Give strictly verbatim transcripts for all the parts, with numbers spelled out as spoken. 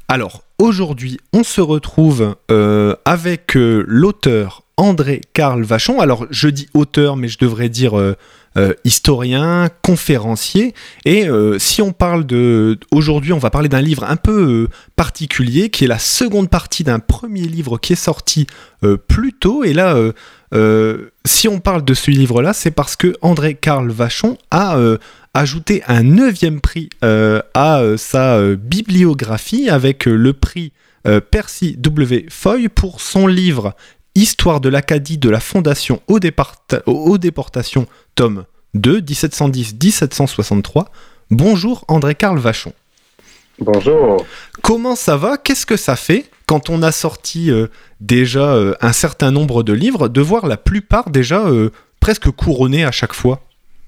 Alors, aujourd'hui, on se retrouve euh, avec euh, l'auteur André Karl Vachon. Alors, je dis auteur, mais je devrais dire euh, euh, historien, conférencier. Et euh, si on parle de... Aujourd'hui, on va parler d'un livre un peu euh, particulier, qui est la seconde partie d'un premier livre qui est sorti euh, plus tôt. Et là, euh, euh, si on parle de ce livre-là, c'est parce que André Karl Vachon a... Euh, ajouté un neuvième prix euh, à euh, sa euh, bibliographie avec euh, le prix euh, Percy W. Foy pour son livre Histoire de l'Acadie de la Fondation aux, départ- aux déportations, tome deux, dix-sept cent dix à dix-sept cent soixante-trois. Bonjour André Karl Vachon. Bonjour. Comment ça va ? Qu'est-ce que ça fait quand on a sorti euh, déjà euh, un certain nombre de livres, de voir la plupart déjà euh, presque couronnés à chaque fois ?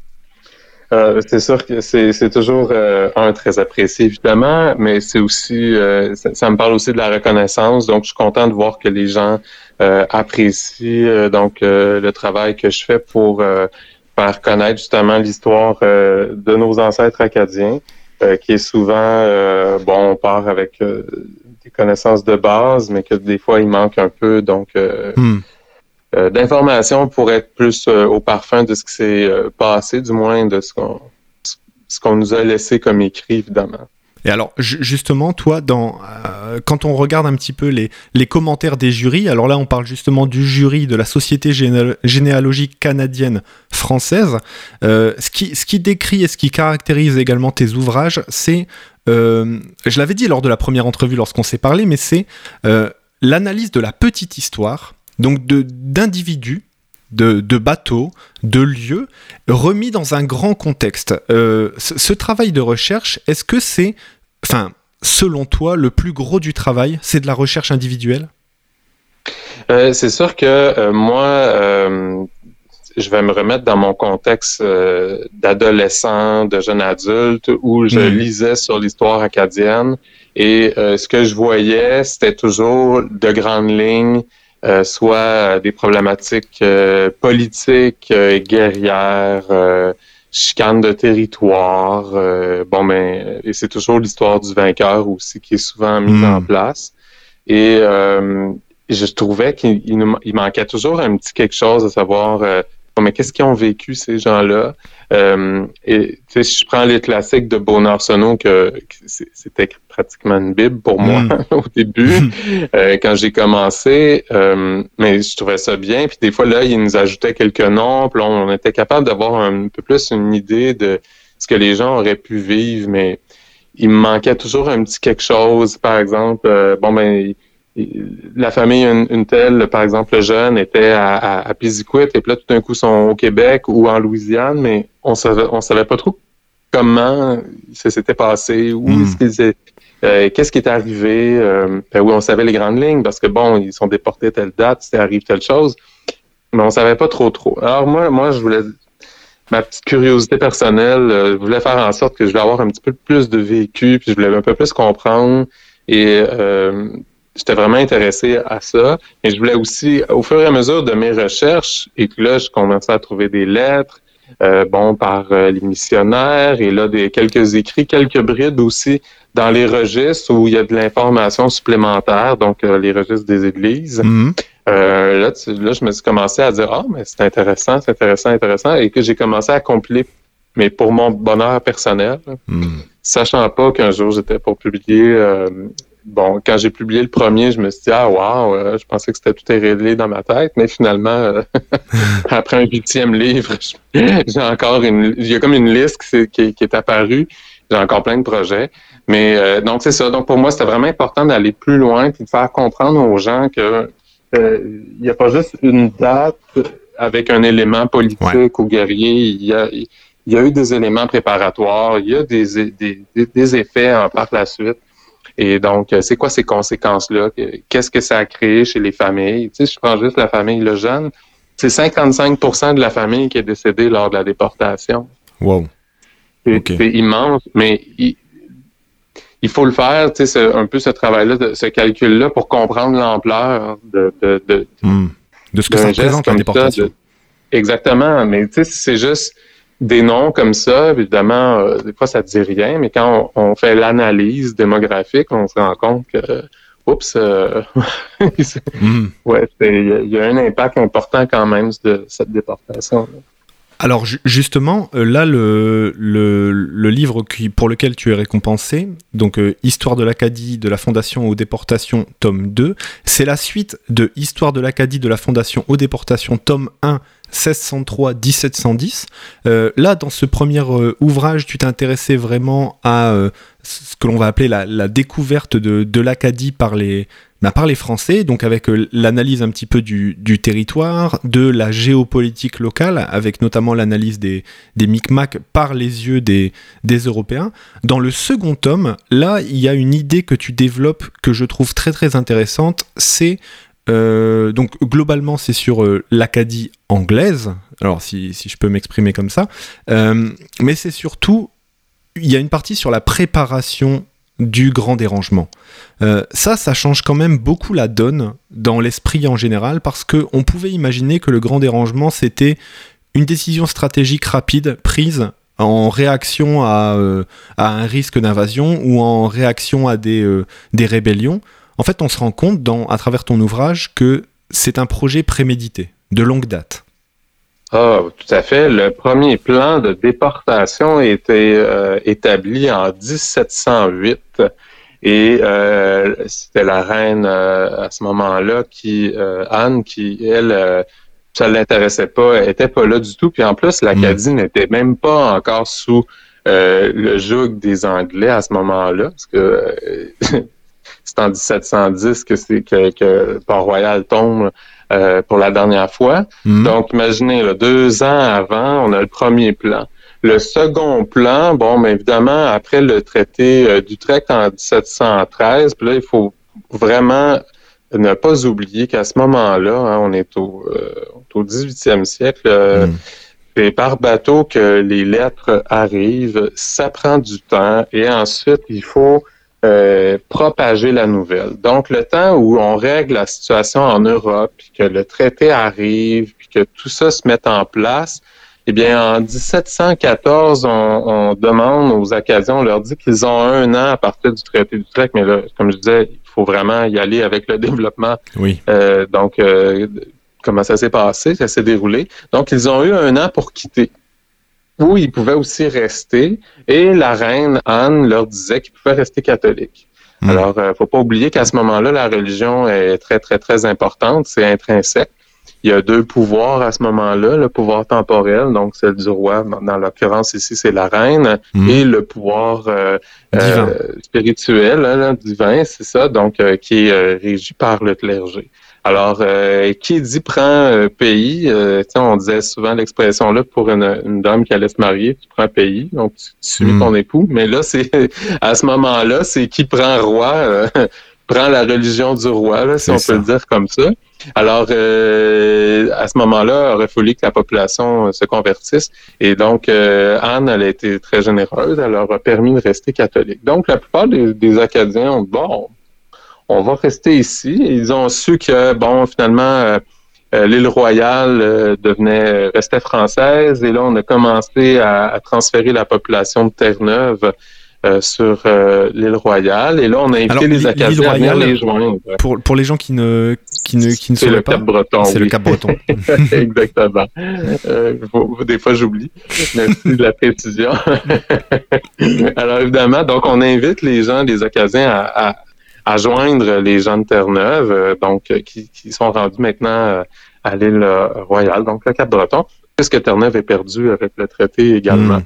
Euh, c'est sûr que c'est, c'est toujours euh, un très apprécié évidemment, mais c'est aussi euh, ça, ça me parle aussi de la reconnaissance. Donc, je suis content de voir que les gens euh, apprécient euh, donc euh, le travail que je fais pour euh, faire connaître justement l'histoire euh, de nos ancêtres acadiens, euh, qui est souvent euh, bon, on part avec euh, des connaissances de base, mais que des fois il manque un peu. Donc euh, hmm. Euh, d'informations pour être plus euh, au parfum de ce qui s'est euh, passé, du moins de ce qu'on, ce qu'on nous a laissé comme écrit, évidemment. Et alors, ju- justement, toi, dans, euh, quand on regarde un petit peu les, les commentaires des jurys, alors là, on parle justement du jury de la Société géné- généalogique canadienne française, euh, ce, qui, ce qui décrit et ce qui caractérise également tes ouvrages, c'est, euh, je l'avais dit lors de la première entrevue lorsqu'on s'est parlé, mais c'est euh, l'analyse de la petite histoire, donc de, d'individus, de, de bateaux, de lieux, remis dans un grand contexte. Euh, ce, ce travail de recherche, est-ce que c'est, enfin, selon toi, le plus gros du travail, c'est de la recherche individuelle ? Euh, c'est sûr que euh, moi, euh, je vais me remettre dans mon contexte euh, d'adolescent, de jeune adulte, où je mmh. lisais sur l'histoire acadienne, et euh, ce que je voyais, c'était toujours de grandes lignes, Euh, soit euh, des problématiques euh, politiques, euh, guerrières, euh, chicanes de territoire. Euh, bon, mais et c'est toujours l'histoire du vainqueur aussi qui est souvent mise mmh. en place. Et euh, je trouvais qu'il il, il manquait toujours un petit quelque chose à savoir. Euh, bon, mais qu'est-ce qu'ils ont vécu ces gens-là? Euh, et tu sais, si je prends les classiques de Beaunard-Sonneau, que, que c'était pratiquement une bible pour moi mmh. au début, euh, quand j'ai commencé, euh, mais je trouvais ça bien. Puis des fois, là, il nous ajoutait quelques noms, puis là, on était capable d'avoir un peu plus une idée de ce que les gens auraient pu vivre, mais il me manquait toujours un petit quelque chose. Par exemple, euh, bon, ben, la famille, une, une telle, par exemple, le jeune était à, à, à Pisiquit, et puis là, tout d'un coup, ils sont au Québec ou en Louisiane, mais on savait, on savait pas trop comment ça s'était passé, où mmh. est-ce qu'ils étaient, euh, qu'est-ce qui est arrivé. Euh, ben oui, on savait les grandes lignes, parce que bon, ils sont déportés telle date, c'était arrive telle chose, mais on savait pas trop trop. Alors moi, moi, je voulais, ma petite curiosité personnelle, euh, je voulais faire en sorte que je voulais avoir un petit peu plus de vécu, puis je voulais un peu plus comprendre, et euh, j'étais vraiment intéressé à ça, mais je voulais aussi, au fur et à mesure de mes recherches, et que là, je commençais à trouver des lettres, euh, bon, par euh, les missionnaires, et là, des, quelques écrits, quelques brides aussi dans les registres où il y a de l'information supplémentaire, donc euh, les registres des églises. Mm-hmm. Euh, là, tu, là, je me suis commencé à dire, ah, mais c'est intéressant, c'est intéressant, intéressant, et que j'ai commencé à compiler, mais pour mon bonheur personnel, mm. sachant pas qu'un jour, j'étais pour publier... Euh, Bon, quand j'ai publié le premier, je me suis dit, ah, wow, euh, je pensais que c'était tout réglé dans ma tête, mais finalement, euh, après un huitième livre, j'ai encore une, il y a comme une liste qui, qui, qui est apparue, j'ai encore plein de projets, mais euh, donc c'est ça. Donc pour moi, c'était vraiment important d'aller plus loin et de faire comprendre aux gens que euh, il n'y a pas juste une date avec un élément politique ouais. ou guerrier, il y a, il y a eu des éléments préparatoires, il y a des, des, des, des effets en par la suite. Et donc, c'est quoi ces conséquences-là? Qu'est-ce que ça a créé chez les familles? Tu sais, je prends juste la famille Le Jeune, c'est cinquante-cinq pour cent de la famille qui est décédée lors de la déportation. Wow. C'est, okay. c'est immense, mais il, il faut le faire, tu sais, ce, un peu ce travail-là, de, ce calcul-là pour comprendre l'ampleur de... De, de, mmh. de ce que ça représente, la déportation. Ça, de, exactement, mais tu sais, c'est juste... des noms comme ça, évidemment, euh, des fois, ça ne dit rien, mais quand on, on fait l'analyse démographique, on se rend compte que, oups, euh, mm. ouais, il y a un impact important quand même de cette déportation-là. Alors justement, là, le, le, le livre qui, pour lequel tu es récompensé, donc euh, Histoire de l'Acadie, de la Fondation aux déportations, tome deux, c'est la suite de Histoire de l'Acadie, de la Fondation aux déportations, tome un, seize cent trois à dix-sept cent dix. Euh, là, dans ce premier euh, ouvrage, tu t'intéressais vraiment à euh, ce que l'on va appeler la, la découverte de, de l'Acadie par les... Bah, par les Français, donc avec euh, l'analyse un petit peu du, du territoire, de la géopolitique locale, avec notamment l'analyse des, des Micmacs par les yeux des, des Européens. Dans le second tome, là, il y a une idée que tu développes que je trouve très très intéressante, c'est, euh, donc globalement, c'est sur euh, l'Acadie anglaise, alors si, si je peux m'exprimer comme ça, euh, mais c'est surtout, il y a une partie sur la préparation du grand dérangement. Euh, ça, ça change quand même beaucoup la donne dans l'esprit en général, parce qu'on pouvait imaginer que le grand dérangement, c'était une décision stratégique rapide prise en réaction à, euh, à un risque d'invasion ou en réaction à des, euh, des rébellions. En fait, on se rend compte, dans, à travers ton ouvrage, que c'est un projet prémédité, de longue date. Ah, tout à fait. Le premier plan de déportation a été euh, établi en dix-sept cent huit et euh, c'était la reine euh, à ce moment-là, qui euh, Anne, qui, elle, euh, ça l'intéressait pas, elle était pas là du tout. Puis en plus, l'Acadie mmh. n'était même pas encore sous euh, le joug des Anglais à ce moment-là, parce que euh, c'est en dix-sept cent dix que, c'est, que, que Port-Royal tombe Euh, pour la dernière fois. Mmh. Donc, imaginez, là, deux ans avant, on a le premier plan. Le second plan, bon, mais évidemment, après le traité euh, d'Utrecht en dix-sept cent treize, puis là, il faut vraiment ne pas oublier qu'à ce moment-là, hein, on est au, euh, au dix-huitième siècle, euh, mmh. c'est par bateau que les lettres arrivent, ça prend du temps, et ensuite, il faut Euh, propager la nouvelle. Donc, le temps où on règle la situation en Europe, puis que le traité arrive, puis que tout ça se mette en place, eh bien, en dix-sept cent quatorze, on, on demande aux Acadiens, on leur dit qu'ils ont un an à partir du traité d'Utrecht, mais là, comme je disais, il faut vraiment y aller avec le développement. Oui. Euh, donc, euh, comment ça s'est passé, ça s'est déroulé. Donc, ils ont eu un an pour quitter, où ils pouvaient aussi rester, et la reine Anne leur disait qu'ils pouvaient rester catholiques. Mmh. Alors, il euh, ne faut pas oublier qu'à ce moment-là, la religion est très, très, très importante, c'est intrinsèque. Il y a deux pouvoirs à ce moment-là, le pouvoir temporel, donc celle du roi, dans l'occurrence ici, c'est la reine, mmh. et le pouvoir euh, euh, spirituel, hein, divin, c'est ça, donc euh, qui est euh, régi par le clergé. Alors, euh, qui dit prend euh, pays, euh, on disait souvent l'expression là pour une, une dame qui allait se marier, tu prends pays, donc tu, tu suis mmh. ton époux. Mais là, c'est à ce moment-là, c'est qui prend roi, euh, prend la religion du roi, là, si c'est on ça. peut le dire comme ça. Alors, euh, à ce moment-là, il aurait fallu que la population se convertisse. Et donc, euh, Anne, elle a été très généreuse, elle leur a permis de rester catholique. Donc, la plupart des, des Acadiens ont dit, bon, on va rester ici. Ils ont su que, bon, finalement, euh, euh, l'île Royale euh, devenait, restait française. Et là, on a commencé à, à transférer la population de Terre-Neuve euh, sur euh, l'île Royale. Et là, on a invité Alors, les Acadiens à venir les joindre. Pour, pour les gens qui ne, qui ne, qui ne c'est le pas, Cap Breton. C'est oui. le Cap Breton. Exactement. Euh, faut, des fois, j'oublie. Merci de la précision. Alors, évidemment, donc, on invite les gens, les Acadiens à, à à joindre les gens de Terre-Neuve, euh, donc euh, qui, qui sont rendus maintenant euh, à l'île euh, Royale, donc le Cap-Breton, puisque Terre-Neuve est perdu avec le traité également. Mmh.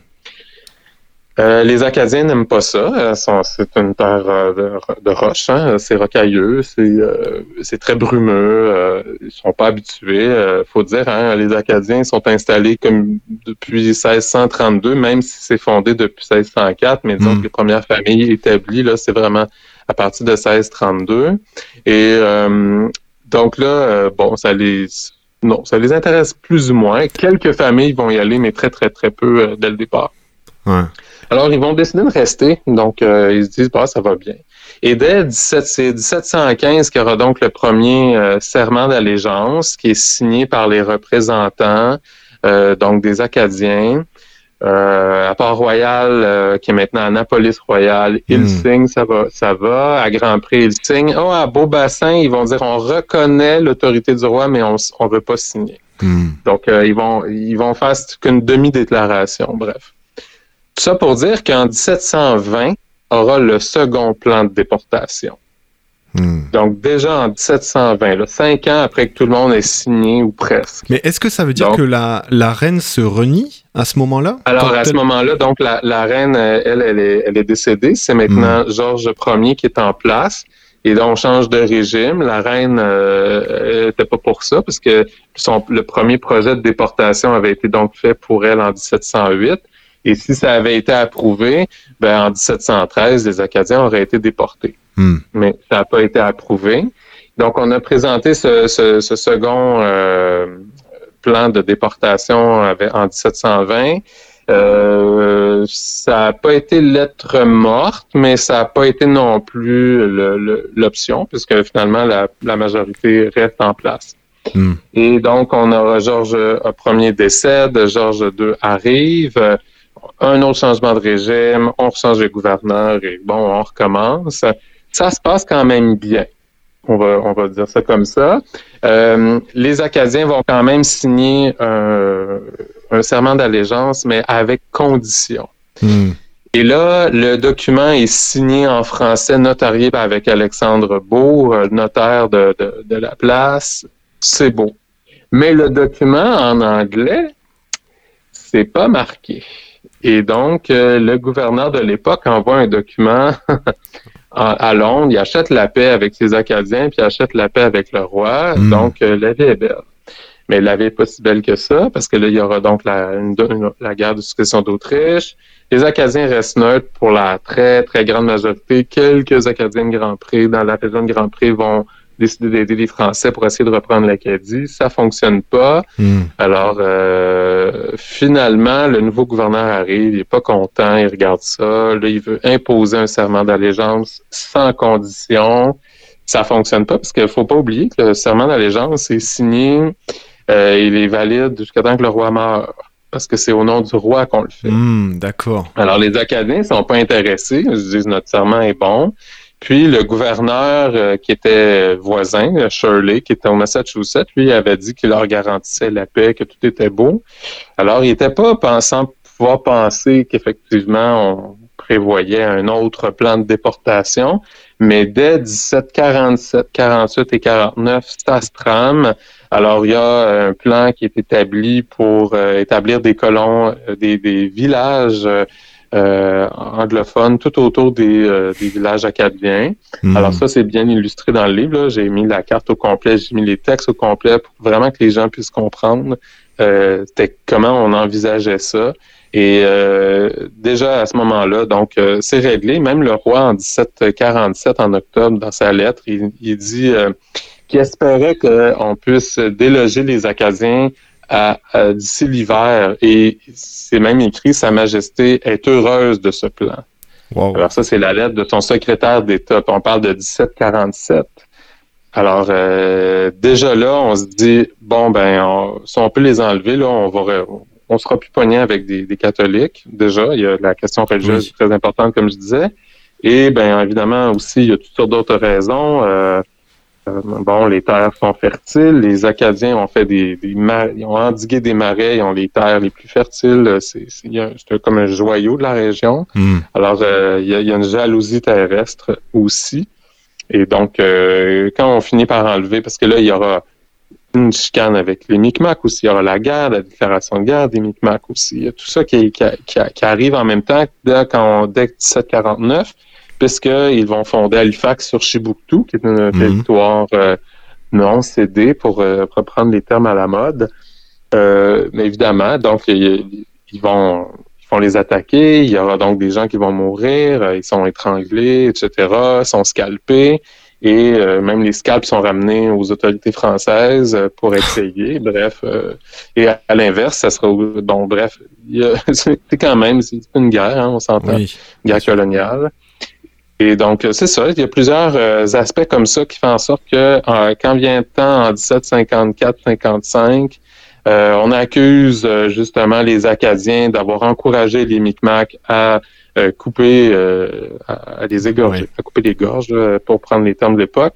Euh, les Acadiens n'aiment pas ça. Sont, c'est une terre euh, de, de roche, hein, c'est rocailleux, c'est, euh, c'est très brumeux, euh, ils sont pas habitués. Euh, faut dire, hein, les Acadiens sont installés comme depuis seize cent trente-deux, même si c'est fondé depuis seize cent quatre, mais disons mmh. que les premières familles établies, là, c'est vraiment à partir de seize trente-deux. Et euh, donc là, euh, bon, ça les non, ça les intéresse plus ou moins. Quelques familles vont y aller, mais très, très, très peu euh, dès le départ. Ouais. Alors, ils vont décider de rester. Donc, euh, ils se disent, bah, ça va bien. Et dès dix-sept, c'est dix-sept cent quinze qu'il y aura donc le premier euh, serment d'allégeance qui est signé par les représentants euh, donc des Acadiens. Euh, à Port-Royal, euh, qui est maintenant à Annapolis-Royal, ils Mm. signent, ça va, ça va. À Grand Prix, ils signent. Oh, à Beaubassin, ils vont dire, on reconnaît l'autorité du roi, mais on ne veut pas signer. Mm. Donc, euh, ils vont ils vont faire qu'une demi-déclaration, bref. Tout ça pour dire qu'en dix-sept cent vingt, aura le second plan de déportation. Mm. Donc, déjà en dix-sept cent vingt, là, cinq ans après que tout le monde ait signé, ou presque. Mais est-ce que ça veut dire Donc, que la, la reine se renie à ce moment-là? Alors, Quand à elle... ce moment-là, donc, la, la reine, elle, elle est, elle est décédée. C'est maintenant mm. Georges Ier qui est en place. Et donc, on change de régime. La reine euh, n'était pas pour ça, parce que son, le premier projet de déportation avait été donc fait pour elle en dix-sept cent huit. Et si ça avait été approuvé, ben en dix-sept cent treize, les Acadiens auraient été déportés. Mm. Mais ça n'a pas été approuvé. Donc, on a présenté ce, ce, ce second euh, plan de déportation en dix-sept cent vingt. Euh, ça n'a pas été lettre morte, mais ça n'a pas été non plus le, le, l'option, puisque finalement, la, la majorité reste en place. Mm. Et donc, on aura Georges Ier décède, Georges deux arrive, un autre changement de régime, on change de gouverneur et bon, on recommence. Ça se passe quand même bien. On va, on va dire ça comme ça. Euh, les Acadiens vont quand même signer un, un serment d'allégeance, mais avec condition. Mm. Et là, le document est signé en français, notarié avec Alexandre Beau, notaire de, de, de la place. C'est beau. Mais le document en anglais, c'est pas marqué. Et donc, euh, le gouverneur de l'époque envoie un document à Londres, il achète la paix avec ses Acadiens, puis il achète la paix avec le roi. Mm. Donc, euh, la vie est belle. Mais la vie n'est pas si belle que ça, parce que là, il y aura donc la, une, une, la guerre de succession d'Autriche. Les Acadiens restent neutres pour la très, très grande majorité. Quelques Acadiens de Grand Pré, dans la région de Grand Pré, vont décider d'aider les Français pour essayer de reprendre l'Acadie. Ça fonctionne pas. Mm. Alors, euh, finalement, le nouveau gouverneur arrive, il est pas content, il regarde ça. Là, il veut imposer un serment d'allégeance sans condition. Ça fonctionne pas, parce qu'il faut pas oublier que le serment d'allégeance est signé, euh, il est valide jusqu'à temps que le roi meurt. Parce que c'est au nom du roi qu'on le fait. Mm, d'accord. Alors, les Acadiens ne sont pas intéressés. Ils disent, notre serment est bon. Puis, le gouverneur euh, qui était voisin, Shirley, qui était au Massachusetts, lui, avait dit qu'il leur garantissait la paix, que tout était beau. Alors, il n'était pas pensant pouvoir penser qu'effectivement, on prévoyait un autre plan de déportation. Mais dès dix-sept quarante-sept, quarante-huit et quarante-neuf, ça se trame. Alors, il y a un plan qui est établi pour euh, établir des colons, euh, des, des villages euh, Euh, anglophone tout autour des, euh, des villages acadiens. Mmh. Alors ça, c'est bien illustré dans le livre. Là. J'ai mis la carte au complet, j'ai mis les textes au complet pour vraiment que les gens puissent comprendre euh, comment on envisageait ça. Et euh, déjà à ce moment-là, donc euh, c'est réglé. Même le roi en dix-sept quarante-sept, en octobre, dans sa lettre, il, il dit euh, qu'il espérait qu'on puisse déloger les Acadiens À, à, d'ici l'hiver, et c'est même écrit « Sa Majesté est heureuse de ce plan ». Wow. Alors ça, c'est la lettre de son secrétaire d'État. On parle de dix-sept quarante-sept. Alors, euh, déjà là, on se dit, bon, ben, on, si on peut les enlever, là, on va, on sera plus poignant avec des, des catholiques. Déjà, il y a la question religieuse oui. très importante, comme je disais. Et, ben, évidemment, aussi, il y a toutes sortes d'autres raisons. Euh, Euh, bon, les terres sont fertiles. Les Acadiens ont fait des, des mar- ils ont endigué des marais, ils ont les terres les plus fertiles. C'est, c'est, c'est comme un joyau de la région. Mm. Alors, euh, il y a, il y a une jalousie terrestre aussi. Et donc, euh, quand on finit par enlever, parce que là, il y aura une chicane avec les Micmacs aussi, il y aura la guerre, la déclaration de guerre des Micmacs aussi. Il y a tout ça qui, qui, qui, qui arrive en même temps dès, quand on, dès dix-sept quarante-neuf. Puisqu'ils vont fonder Halifax sur Chibouctou, qui est un mmh. territoire euh, non cédé, pour euh, reprendre les termes à la mode. Euh, mais évidemment, donc, ils, ils vont ils vont les attaquer. Il y aura donc des gens qui vont mourir. Ils sont étranglés, et cetera. Ils sont scalpés. Et euh, même les scalps sont ramenés aux autorités françaises pour être payés. Bref. Euh, et à, à l'inverse, ça sera... Bon, bref, il y a, c'est quand même... C'est une guerre, hein, on s'entend. Oui. Une guerre coloniale. Et donc, c'est ça, il y a plusieurs euh, aspects comme ça qui font en sorte que euh, quand vient le temps, en dix-sept cinquante-quatre cinquante-cinq, Euh, on accuse euh, justement les Acadiens d'avoir encouragé les Micmacs à euh, couper, euh, à, à les égorger, Ouais. à couper les gorges, euh, pour prendre les termes de l'époque.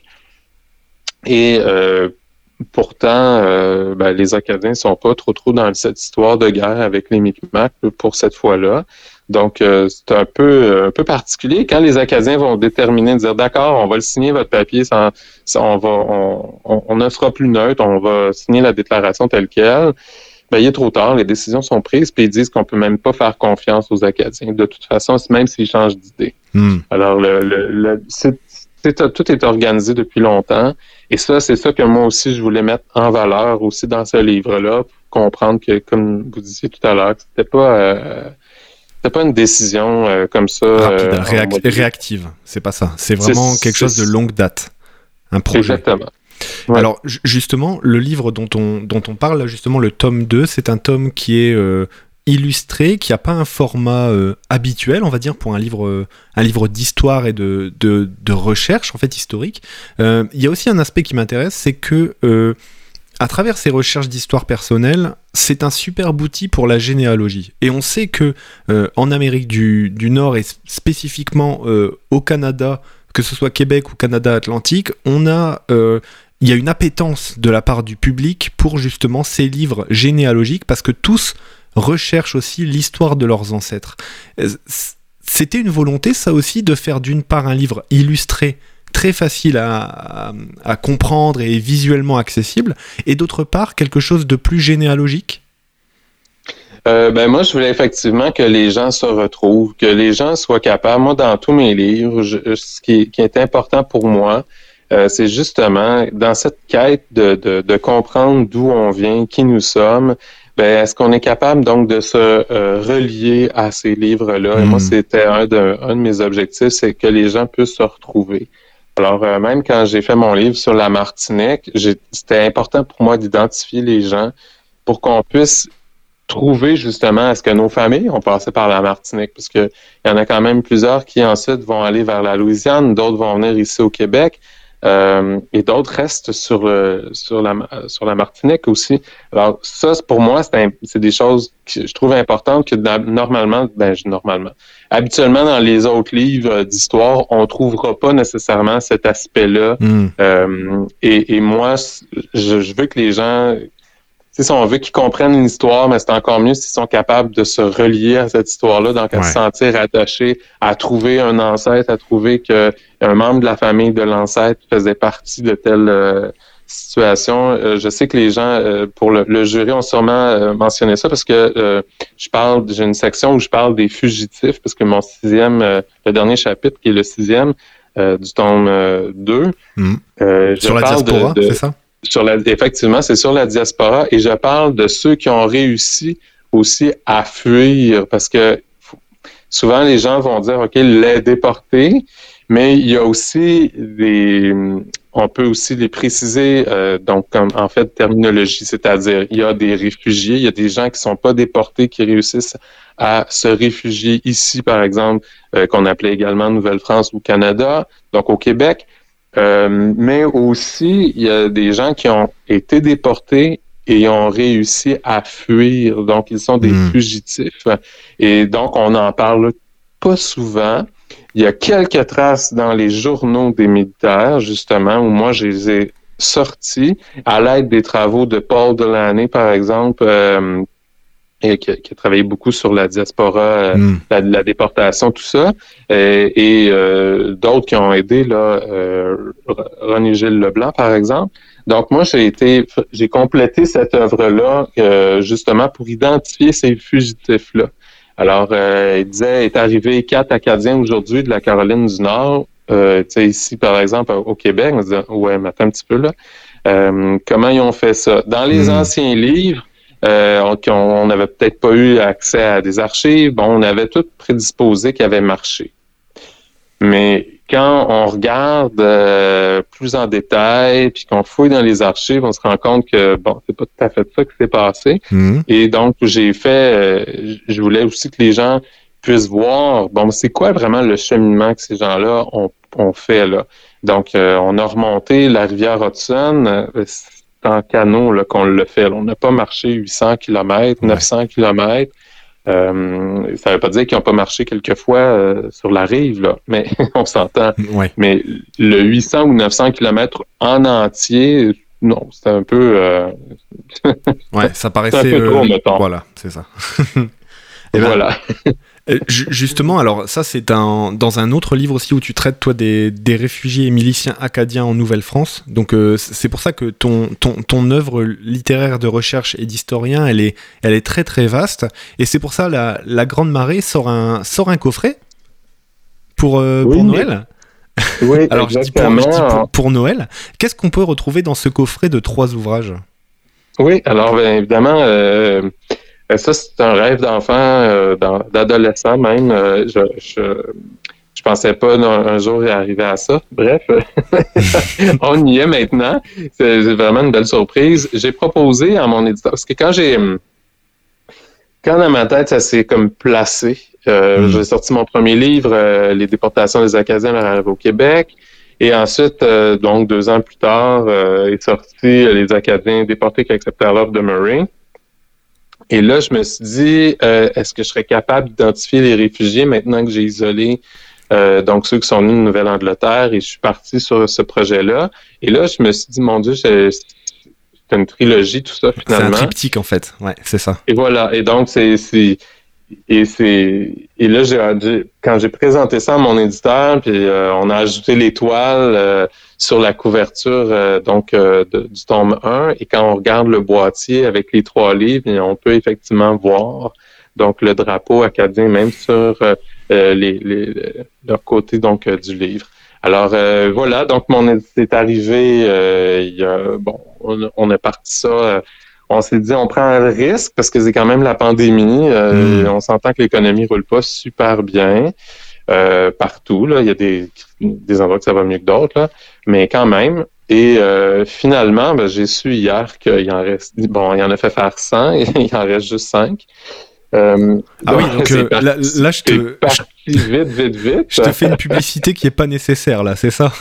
Et euh, pourtant, euh, ben, les Acadiens sont pas trop trop dans cette histoire de guerre avec les Micmacs pour cette fois-là. Donc, euh, c'est un peu un peu particulier. Quand les Acadiens vont déterminer de dire d'accord, on va le signer votre papier, sans, sans- on va, on, on, on ne sera plus neutre, on va signer la déclaration telle quelle. Ben, il est trop tard, les décisions sont prises, puis ils disent qu'on peut même pas faire confiance aux Acadiens. De toute façon, même s'ils changent d'idée. Hmm. Alors, le, le, le- c'est, c'est- tout est organisé depuis longtemps. Et ça, c'est ça que moi aussi, je voulais mettre en valeur aussi dans ce livre-là, pour comprendre que, comme vous disiez tout à l'heure, que c'était pas, euh, c'était pas une décision euh, comme ça. Rapide, euh, en réac- mode- réactive. C'est pas ça. C'est C'est- vraiment quelque chose de c'est- longue date. Un projet. Exactement. Ouais. Alors ju- justement, le livre dont on, dont on parle, là, justement, le tome deux, c'est un tome qui est euh, illustré, qui n'a pas un format euh, habituel, on va dire, pour un livre, euh, un livre d'histoire et de, de, de recherche, en fait, historique. Euh, Il y a aussi un aspect qui m'intéresse, c'est que euh, à travers ces recherches d'histoire personnelle, c'est un superbe outil pour la généalogie. Et on sait que euh, en Amérique du, du Nord et spécifiquement euh, au Canada, que ce soit Québec ou Canada Atlantique, on a, euh, il y a une appétence de la part du public pour justement ces livres généalogiques parce que tous recherchent aussi l'histoire de leurs ancêtres. C'était une volonté, ça aussi, de faire d'une part un livre illustré très facile à, à, à comprendre et visuellement accessible, et d'autre part quelque chose de plus généalogique. Euh, ben moi, je voulais effectivement que les gens se retrouvent, que les gens soient capables. Moi, dans tous mes livres, je, ce qui, qui est important pour moi, euh, c'est justement dans cette quête de, de, de comprendre d'où on vient, qui nous sommes. Ben, est-ce qu'on est capable donc de se euh, relier à ces livres-là? Mmh. Et moi, c'était un de, un de mes objectifs, c'est que les gens puissent se retrouver. Alors, euh, même quand j'ai fait mon livre sur la Martinique, j'ai, c'était important pour moi d'identifier les gens pour qu'on puisse trouver justement est-ce que nos familles ont passé par la Martinique, parce que il y en a quand même plusieurs qui ensuite vont aller vers la Louisiane, d'autres vont venir ici au Québec, euh, et d'autres restent sur euh, sur la sur la Martinique aussi. Alors ça, c'est, pour moi, c'est, un, c'est des choses que je trouve importantes que normalement, ben normalement, habituellement dans les autres livres d'histoire, on trouvera pas nécessairement cet aspect-là. Mmh. Euh, et, et moi, je, je veux que les gens si on veut qu'ils comprennent une histoire, mais c'est encore mieux s'ils sont capables de se relier à cette histoire-là, donc à ouais. se sentir attachés, à trouver un ancêtre, à trouver qu'un membre de la famille de l'ancêtre faisait partie de telle euh, situation. Euh, je sais que les gens, euh, pour le, le jury, ont sûrement euh, mentionné ça parce que euh, je parle, j'ai une section où je parle des fugitifs, parce que mon sixième, euh, le dernier chapitre, qui est le sixième euh, du tome euh, deux, mmh. euh, je sur la parle diaspora, de, de, c'est ça? Sur la, effectivement, c'est sur la diaspora et je parle de ceux qui ont réussi aussi à fuir parce que souvent les gens vont dire OK, les déportés, mais il y a aussi des, on peut aussi les préciser euh, donc comme en fait terminologie, c'est-à-dire il y a des réfugiés, il y a des gens qui sont pas déportés qui réussissent à se réfugier ici par exemple euh, qu'on appelait également Nouvelle-France ou Canada, donc au Québec. Euh, mais aussi, il y a des gens qui ont été déportés et ont réussi à fuir. Donc, ils sont des mmh. fugitifs. Et donc, on n'en parle pas souvent. Il y a quelques traces dans les journaux des militaires, justement, où moi, je les ai sortis à l'aide des travaux de Paul Delaney, par exemple, euh, et qui a, qui a travaillé beaucoup sur la diaspora, euh, mm. la, la déportation, tout ça, et, et euh, d'autres qui ont aidé, là, euh, René-Gilles Leblanc, par exemple. Donc, moi, j'ai été, j'ai complété cette œuvre-là, euh, justement, pour identifier ces fugitifs-là. Alors, euh, il disait, est arrivé quatre Acadiens aujourd'hui de la Caroline du Nord, euh, tu sais, ici, par exemple, au Québec. On se dit, ouais, mais attends un petit peu, là. Euh, comment ils ont fait ça? Dans les mm. anciens livres, Euh, on, on n'avait peut-être pas eu accès à des archives. Bon, on avait tout prédisposé qui avait marché. Mais quand on regarde euh, plus en détail, puis qu'on fouille dans les archives, on se rend compte que, bon, c'est pas tout à fait ça qui s'est passé. Mmh. Et donc, j'ai fait, euh, je voulais aussi que les gens puissent voir, bon, c'est quoi vraiment le cheminement que ces gens-là ont, ont fait, là. Donc, euh, on a remonté la rivière Hudson, euh, c'est en canot là, qu'on le fait. On n'a pas marché huit cents kilomètres, neuf cents kilomètres. Euh, ça ne veut pas dire qu'ils n'ont pas marché quelquefois euh, sur la rive, là, mais on s'entend. Ouais. Mais le huit cents ou neuf cents kilomètres en entier, non, c'était un peu... Euh... ouais, ça paraissait... C'est un peu trop, euh... mettons. Voilà, c'est ça. Et ben, voilà. Justement, alors ça c'est un, dans un autre livre aussi où tu traites toi des, des réfugiés et miliciens acadiens en Nouvelle-France. Donc euh, c'est pour ça que ton, ton, ton œuvre littéraire de recherche et d'historien, elle est, elle est très très vaste. Et c'est pour ça la, la Grande Marée sort un, sort un coffret pour, euh, oui, pour Noël. Oui, alors je dis, pour, je dis pour, pour Noël. Qu'est-ce qu'on peut retrouver dans ce coffret de trois ouvrages? Oui, alors bien évidemment... Euh... Ça, c'est un rêve d'enfant, euh, d'adolescent même. Euh, je, je je pensais pas un, un jour y arriver à ça. Bref, on y est maintenant. C'est, c'est vraiment une belle surprise. J'ai proposé à mon éditeur, parce que quand j'ai... Quand dans ma tête, ça s'est comme placé, euh, mmh. j'ai sorti mon premier livre, euh, Les déportations des Acadiens à l'arrivée au Québec. Et ensuite, euh, donc deux ans plus tard, euh, est sorti Les Acadiens déportés qui acceptèrent l'offre de Murray. Et là, je me suis dit, euh, est-ce que je serais capable d'identifier les réfugiés maintenant que j'ai isolé euh, donc ceux qui sont venus de Nouvelle-Angleterre, et je suis parti sur ce projet-là. Et là, je me suis dit, mon Dieu, c'est, c'est une trilogie, tout ça, finalement. C'est un triptyque, en fait. Ouais, c'est ça. Et voilà. Et donc, c'est... c'est et c'est et là, j'ai, quand j'ai présenté ça à mon éditeur, puis euh, on a ajouté l'étoile euh, sur la couverture euh, donc euh, de, du tome un, et quand on regarde le boîtier avec les trois livres, on peut effectivement voir donc le drapeau acadien même sur euh, les, les, les leur côté donc euh, du livre. Alors euh, voilà, donc mon c'est arrivé euh, il y a bon on, on a parti ça euh, on s'est dit, on prend un risque parce que c'est quand même la pandémie. Euh, mmh. On s'entend que l'économie roule pas super bien euh, partout. Là. Il y a des, des endroits que ça va mieux que d'autres, là. Mais quand même. Et euh, finalement, ben, j'ai su hier qu'il en reste... Bon, il en a fait faire cent et il en reste juste cinq. Euh, ah donc, oui, donc euh, parti, là, là, je te... C'est parti vite, vite, vite. Je te fais une publicité qui est pas nécessaire, là, c'est ça?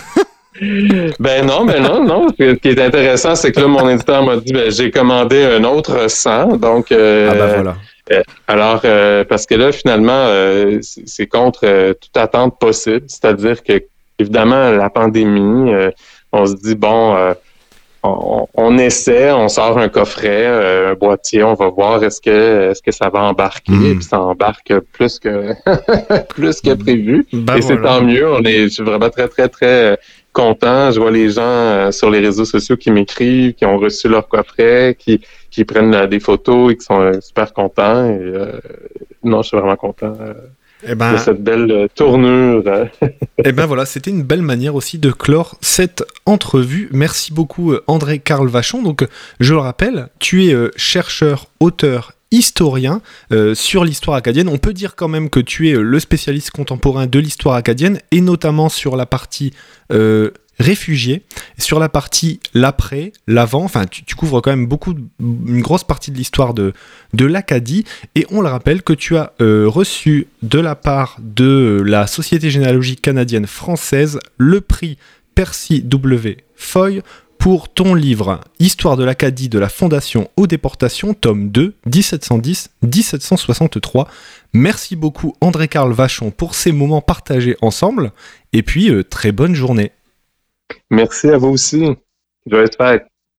Ben non, ben non, non. Ce qui est intéressant, c'est que là, mon éditeur m'a dit, ben, j'ai commandé un autre cent. Donc, euh, ah ben voilà. Euh, alors, euh, parce que là, finalement, euh, c'est, c'est contre euh, toute attente possible. C'est-à-dire que, évidemment, la pandémie, euh, on se dit, bon, euh, on, on essaie, on sort un coffret, euh, un boîtier, on va voir est-ce que est-ce que ça va embarquer. Mmh. Et puis ça embarque plus que plus que prévu. Ben et voilà. C'est tant mieux. On est, je suis vraiment très, très, très content. Je vois les gens euh, sur les réseaux sociaux qui m'écrivent, qui ont reçu leur coffret, qui, qui prennent euh, des photos et qui sont euh, super contents. Et, euh, non, je suis vraiment content euh, eh ben, de cette belle euh, tournure. Et ben voilà, c'était une belle manière aussi de clore cette entrevue. Merci beaucoup André-Karl Vachon. Donc, je le rappelle, tu es euh, chercheur, auteur, historien euh, sur l'histoire acadienne. On peut dire quand même que tu es euh, le spécialiste contemporain de l'histoire acadienne, et notamment sur la partie euh, réfugiés, sur la partie l'après, l'avant. Enfin, tu, tu couvres quand même beaucoup, une grosse partie de l'histoire de, de l'Acadie. Et on le rappelle que tu as euh, reçu de la part de la Société généalogique canadienne française le prix Percy W. Foy pour ton livre « Histoire de l'Acadie de la Fondation aux déportations, tome deux, dix-sept cent dix à dix-sept cent soixante-trois ». Merci beaucoup André-Karl Vachon pour ces moments partagés ensemble, et puis euh, très bonne journée. Merci à vous aussi. Joyeuse fête.